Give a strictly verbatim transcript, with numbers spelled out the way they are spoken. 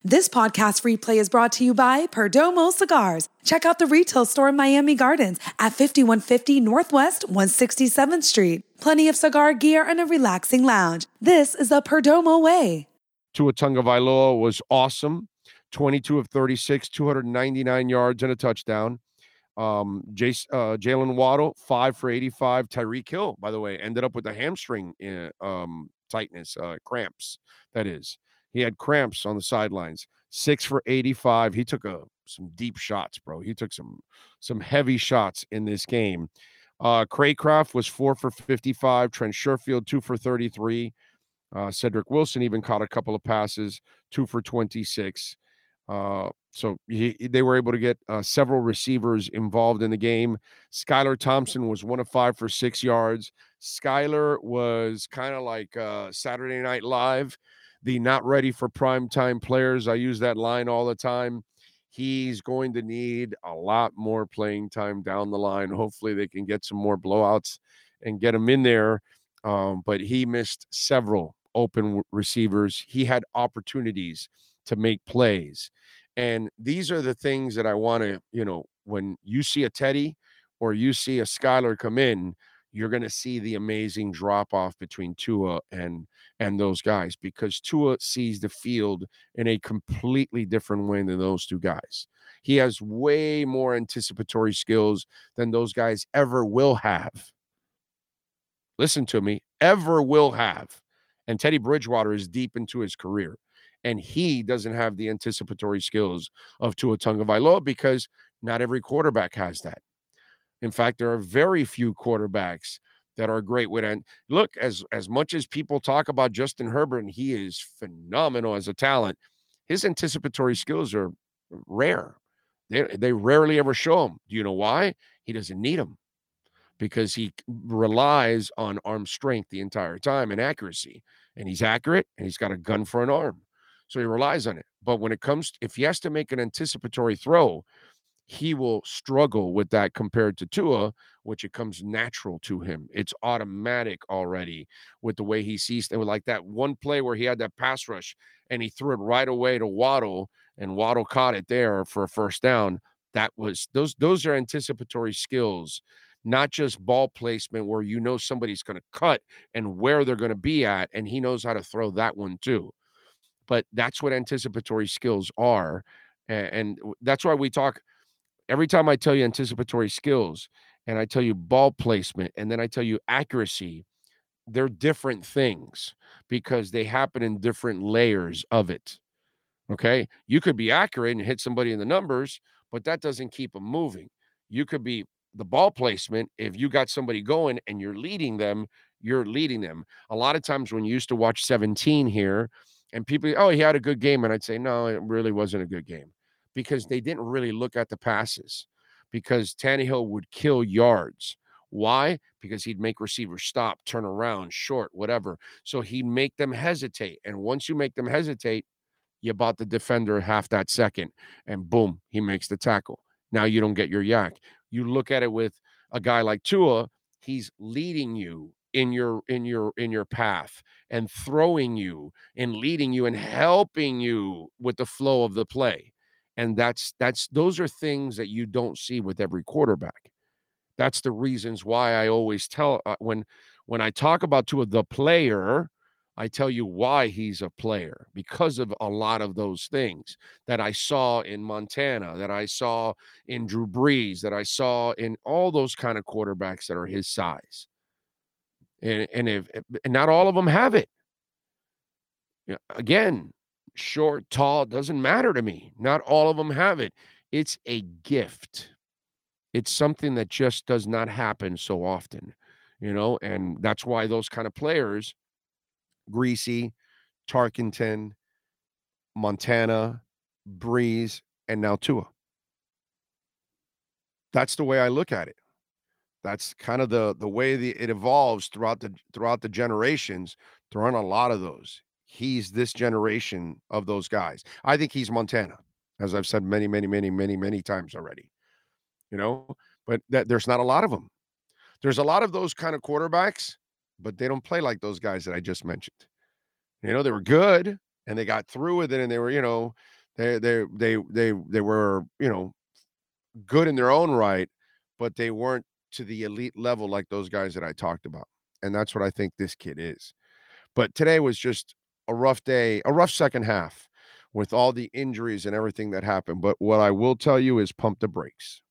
This podcast replay is brought to you by Perdomo Cigars. Check out the retail store in Miami Gardens at fifty-one fifty Northwest one hundred sixty-seventh Street. Plenty of cigar gear and a relaxing lounge. This is the Perdomo way. Tua Tagovailoa was awesome. twenty-two of thirty-six, two hundred ninety-nine yards and a touchdown. Um, Jace, uh, Jalen Waddle, five for eighty-five. Tyreek Hill, by the way, ended up with a hamstring in, um, tightness, uh, cramps, that is. He had cramps on the sidelines. Six for eighty-five. He took a some deep shots, bro. He took some some heavy shots in this game. Uh, Craycraft was four for fifty-five. Trent Sherfield, two for thirty-three. Uh, Cedric Wilson even caught a couple of passes, two for twenty-six. Uh, so he, they were able to get uh, several receivers involved in the game. Skylar Thompson was one of five for six yards. Skylar was kind of like uh, Saturday Night Live, the not ready for primetime players. I use that line all the time. He's going to need a lot more playing time down the line. Hopefully they can get some more blowouts and get him in there. Um, but he missed several open receivers. He had opportunities to make plays. And these are the things that I want to, you know, when you see a Teddy or you see a Skylar come in, you're going to see the amazing drop off between Tua and and those guys, because Tua sees the field in a completely different way than those two guys. He has way more anticipatory skills than those guys ever will have. Listen to me, ever will have. And Teddy Bridgewater is deep into his career, and he doesn't have the anticipatory skills of Tua Tagovailoa because not every quarterback has that. In fact, there are very few quarterbacks that are great with it. Look, as, as much as people talk about Justin Herbert, and he is phenomenal as a talent, his anticipatory skills are rare. They, they rarely ever show them. Do you know why? He doesn't need them, because he relies on arm strength the entire time and accuracy. And he's accurate, and he's got a gun for an arm. So he relies on it. But when it comes, if he has to make an anticipatory throw, he will struggle with that compared to Tua, which it comes natural to him. It's automatic already with the way he sees. It was like that one play where he had that pass rush and he threw it right away to Waddle, and Waddle caught it there for a first down. That was those, those are anticipatory skills, not just ball placement where you know somebody's going to cut and where they're going to be at, and he knows how to throw that one too. But that's what anticipatory skills are. And, and that's why we talk every time I tell you anticipatory skills and I tell you ball placement and then I tell you accuracy, they're different things because they happen in different layers of it. Okay. You could be accurate and hit somebody in the numbers, but that doesn't keep them moving. You could be the ball placement. If you got somebody going and you're leading them, you're leading them. A lot of times when you used to watch seventeen here and people, oh, he had a good game. And I'd say, no, it really wasn't a good game, because they didn't really look at the passes, because Tannehill would kill yards. Why? Because he'd make receivers stop, turn around, short, whatever. So he'd make them hesitate. And once you make them hesitate, you bought the defender half that second, and boom, he makes the tackle. Now you don't get your yak. You look at it with a guy like Tua, he's leading you in your in your in your path and throwing you and leading you and helping you with the flow of the play. And that's that's those are things that you don't see with every quarterback. That's the reasons why I always tell uh, when when I talk about Tua the player, I tell you why he's a player, because of a lot of those things that I saw in Montana, that I saw in Drew Brees, that I saw in all those kind of quarterbacks that are his size. And, and if and not all of them have it. Yeah, again, short, tall, doesn't matter to me. Not all of them have it. It's a gift. It's something that just does not happen so often, you know, and that's why those kind of players, Greasy, Tarkenton, Montana, Breeze, and now Tua. That's the way I look at it. That's kind of the the way the, it evolves throughout the throughout the generations. There aren't a lot of those. He's this generation of those guys. I think he's Montana, as I've said many, many, many, many, many times already. You know, but that there's not a lot of them. There's a lot of those kind of quarterbacks, but they don't play like those guys that I just mentioned. You know, they were good and they got through with it, and they were, you know, They they they they they were, you know, good in their own right, but they weren't to the elite level like those guys that I talked about. And that's what I think this kid is. But today was just a rough day, a rough second half with all the injuries and everything that happened. But what I will tell you is pump the brakes.